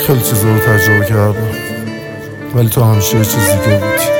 خیلی چیزا رو تجربه کردم، ولی تو همیشه یه چیز دیگه بودی.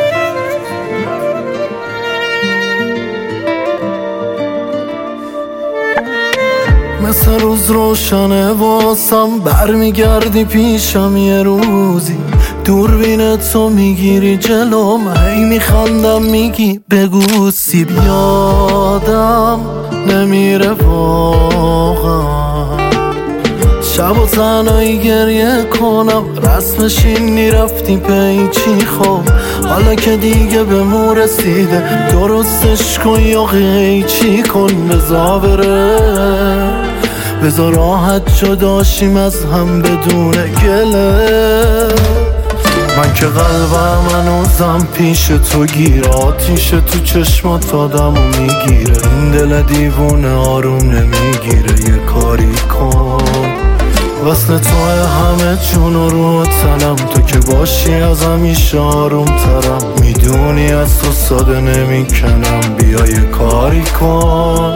مثل روز روشنه واسم برمیگردی پیشم یه روزی، دوربین تو میگیری جلوم، هی میخندم میگی بگو سیب. یادم نمیره واقعا شب و تنهایی گریه کنم، رسمش اینی رفتی پیچی. خب حالا که دیگه به مو رسیده، درستش کن یا قیچی کن. بذار بره، بذار راحت جداشیم از هم بدون گله. من که قلبم هنوزم پیش تو گیر، آتیش تو چشمات آدمو میگیره. این دل دیوونه آروم نمیگیره، یه کاری کن. وصل توه همه جون و رو تنم، تو که باشی از همیشه آروم ترم. میدونی از تو ساده نمیکنم، بیا یه کاری کن.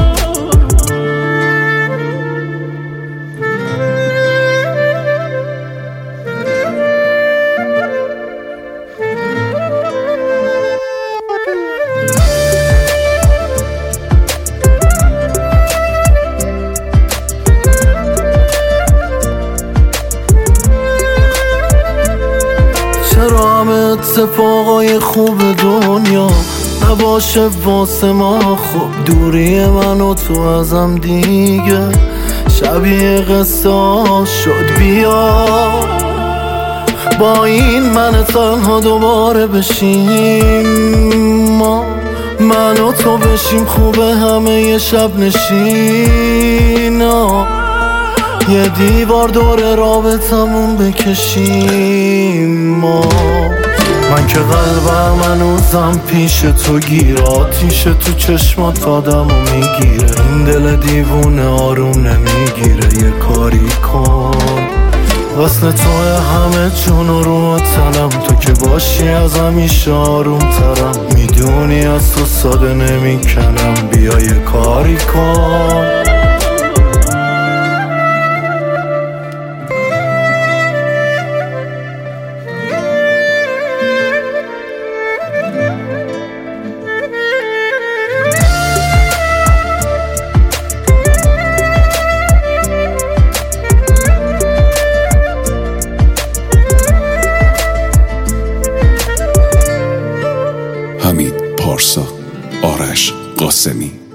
چرا همه اتفاقای خوب دنیا نباشه واسه ما؟ خب دوری من و تو ازم دیگه شبیه قصه شد. بیا با این من تنها دوباره بشیم، ما من و تو بشیم خوبه همه یه شب نشین. یه دیوار دور رابطمون بکشیم ما. من که قلبم هنوزم پیش تو گیر، آتیش تو چشمات آدمو میگیره. این دل دیوونه آروم نمیگیره، یه کاری کن. وصل توه همه جون و رو تنم، تو که باشی از همیشه آروم ترم. میدونی از تو ساده نمیکنم، بیا یه کاری کن. حمید پارسا، آرش قاسمی.